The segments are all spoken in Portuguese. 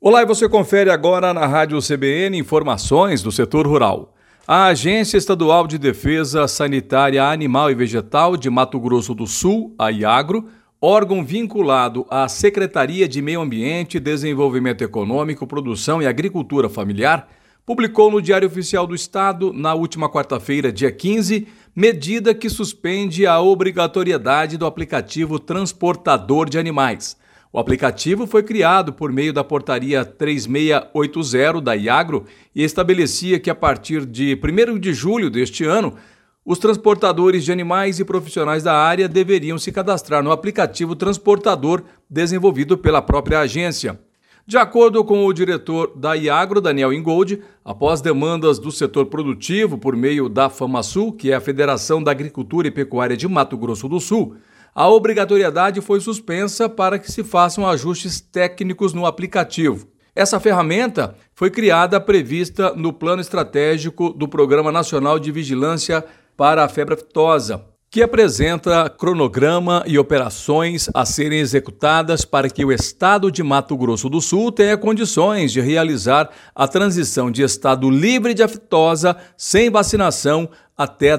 Olá, e você confere agora na Rádio CBN informações do setor rural. A Agência Estadual de Defesa Sanitária Animal e Vegetal de Mato Grosso do Sul, a IAGRO, órgão vinculado à Secretaria de Meio Ambiente, Desenvolvimento Econômico, Produção e Agricultura Familiar, publicou no Diário Oficial do Estado, na última quarta-feira, dia 15, medida que suspende a obrigatoriedade do aplicativo transportador de animais. O aplicativo foi criado por meio da Portaria 3680 da IAGRO e estabelecia que, a partir de 1º de julho deste ano, os transportadores de animais e profissionais da área deveriam se cadastrar no aplicativo transportador desenvolvido pela própria agência. De acordo com o diretor da IAGRO, Daniel Ingold, após demandas do setor produtivo por meio da FAMASUL, que é a Federação da Agricultura e Pecuária de Mato Grosso do Sul, a obrigatoriedade foi suspensa para que se façam ajustes técnicos no aplicativo. Essa ferramenta foi criada prevista no Plano Estratégico do Programa Nacional de Vigilância para a Febre Aftosa, que apresenta cronograma e operações a serem executadas para que o estado de Mato Grosso do Sul tenha condições de realizar a transição de estado livre de aftosa sem vacinação até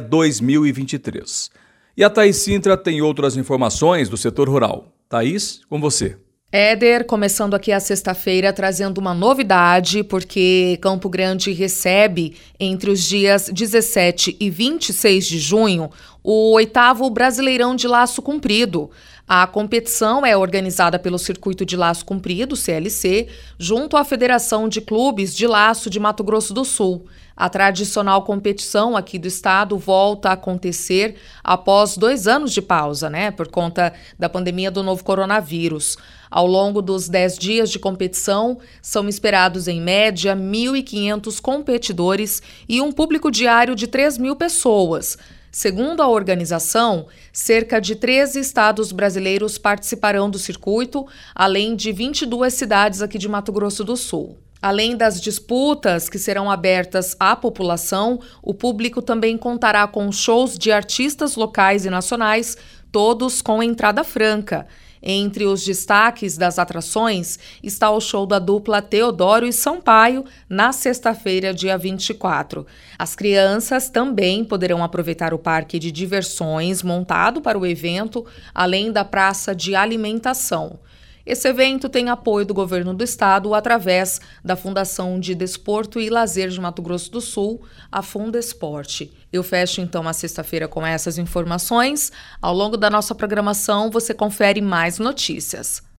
2023. E a Thaís Sintra tem outras informações do setor rural. Thaís, com você. Éder, começando aqui a sexta-feira trazendo uma novidade, porque Campo Grande recebe entre os dias 17 e 26 de junho o 8º Brasileirão de Laço Comprido. A competição é organizada pelo Circuito de Laço Comprido, CLC, junto à Federação de Clubes de Laço de Mato Grosso do Sul. A tradicional competição aqui do estado volta a acontecer após 2 anos de pausa, por conta da pandemia do novo coronavírus. Ao longo dos 10 dias de competição, são esperados em média 1.500 competidores e um público diário de 3.000 pessoas. Segundo a organização, cerca de 13 estados brasileiros participarão do circuito, além de 22 cidades aqui de Mato Grosso do Sul. Além das disputas que serão abertas à população, o público também contará com shows de artistas locais e nacionais, todos com entrada franca. Entre os destaques das atrações está o show da dupla Teodoro e Sampaio, na sexta-feira, dia 24. As crianças também poderão aproveitar o parque de diversões montado para o evento, além da praça de alimentação. Esse evento tem apoio do governo do estado através da Fundação de Desporto e Lazer de Mato Grosso do Sul, a Fundesporte. Eu fecho então a sexta-feira com essas informações. Ao longo da nossa programação você confere mais notícias.